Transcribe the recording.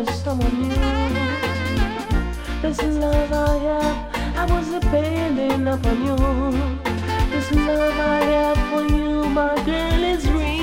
with someone new. This love I have, I was depending upon you. This love I have for you, my girl, is real.